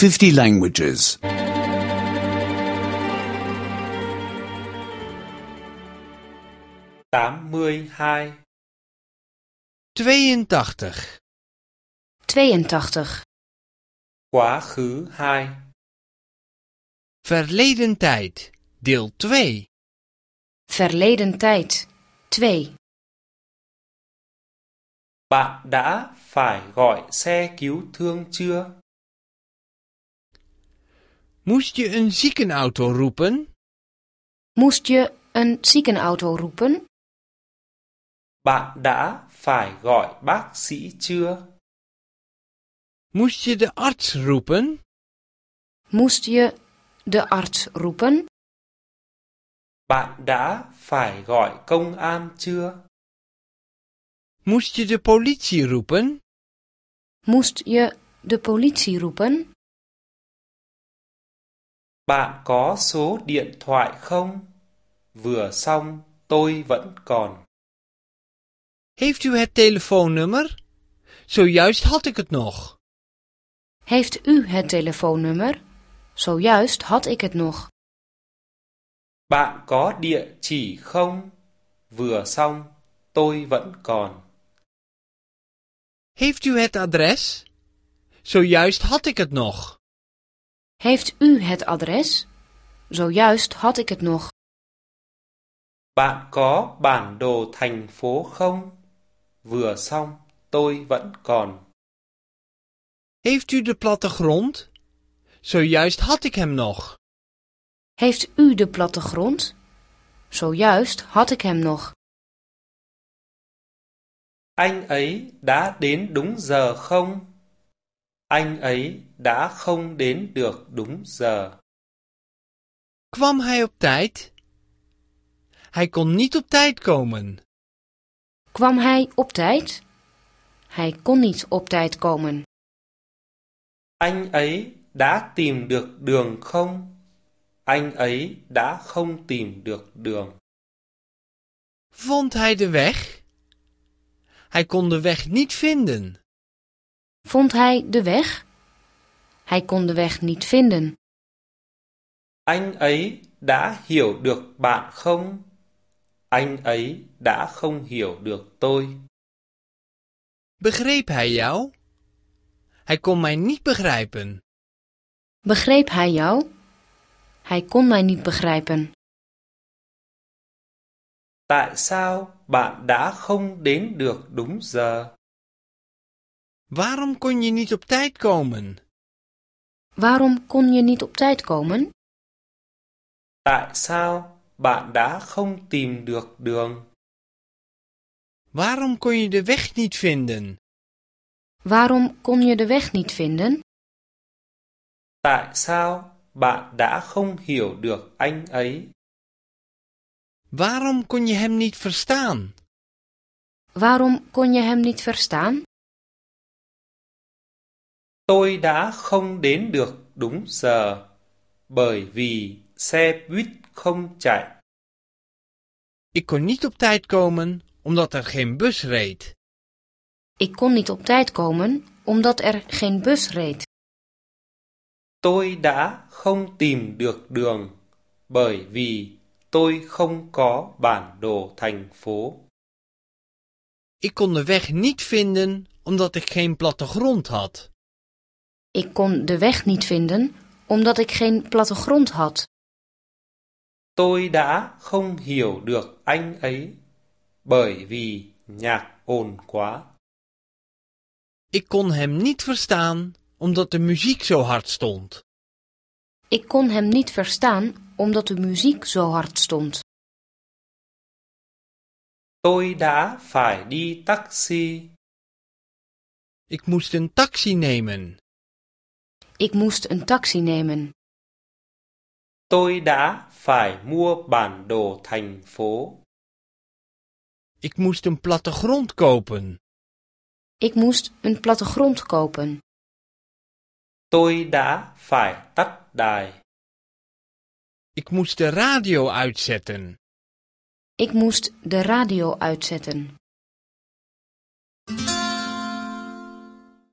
50 languages. 82. 82. 82. Quá khứ 2. Verleden tijd. Deel 2. Verleden tijd. 2. Bạn đã phải gọi xe cứu thương chưa? Moest je een ziekenauto roepen? Moest je een ziekenauto roepen? Bạn đã phải gọi bác sĩ chưa? Moest je de arts roepen? Moest je de arts roepen? Bạn đã phải gọi công an chưa? Moest je de politie roepen? Moest je de politie roepen? Bạn có số điện thoại không? Vừa xong, tôi vẫn còn. Heeft u het telefoonnummer? Zojuist had ik het nog. Heeft u het telefoonnummer? Zojuist had ik het nog. Bạn có địa chỉ không? Vừa xong, tôi vẫn còn. Heeft u het adres? Zojuist had ik het nog. Heeft u het adres? Zojuist had ik het nog. Bạn có bản đồ thành phố không? Vừa xong, tôi vẫn còn. Heeft u de plattegrond? Zojuist had ik hem nog. Heeft u de plattegrond? Zojuist had ik hem nog. Anh ấy đã đến đúng giờ không? Anh ấy đã không đến được đúng giờ. Kwam hij op tijd? Hij kon niet op tijd komen. Kwam hij op tijd? Hij kon niet op tijd komen. Anh ấy đã tìm được đường không? Anh ấy đã không tìm được đường. Vond hij de weg? Hij kon de weg niet vinden. Vond hij de weg? Hij kon de weg niet vinden. Anh ấy đã hiểu được bạn không? Anh ấy đã không hiểu được tôi. Begreep hij jou? Hij kon mij niet begrijpen. Begreep hij jou? Hij kon mij niet begrijpen. Tại sao bạn đã không đến được đúng giờ? Waarom kon je niet op tijd komen? Waarom kon je niet op tijd komen? Tại sao bạn đã không tìm được đường? Waarom kon je de weg niet vinden? Waarom kon je de weg niet vinden? Tại sao bạn đã không hiểu được anh ấy? Waarom kon je hem niet verstaan? Waarom kon je hem niet verstaan? Tôi đã không đến được đúng giờ bởi vì xe buýt không chạy. Ik kon niet op tijd komen omdat er geen bus reed. Ik kon niet op tijd komen omdat er geen bus reed. Tôi đã không tìm được đường bởi vì tôi không có bản đồ thành phố. Ik kon de weg niet vinden omdat ik geen plattegrond had. Ik kon de weg niet vinden omdat ik geen plattegrond had. Tôi đã không hiểu được anh ấy bởi vì nhạc ồn quá. Ik kon hem niet verstaan omdat de muziek zo hard stond. Ik kon hem niet verstaan omdat de muziek zo hard stond. Tôi đã phải đi taxi. Ik moest een taxi nemen. Ik moest een taxi nemen. Tôi đã phải mua bản đồ thành phố. Ik moest een plattegrond kopen. Ik moest een plattegrond kopen. Tôi đã phải tắt đài. Ik moest de radio uitzetten. Ik moest de radio uitzetten.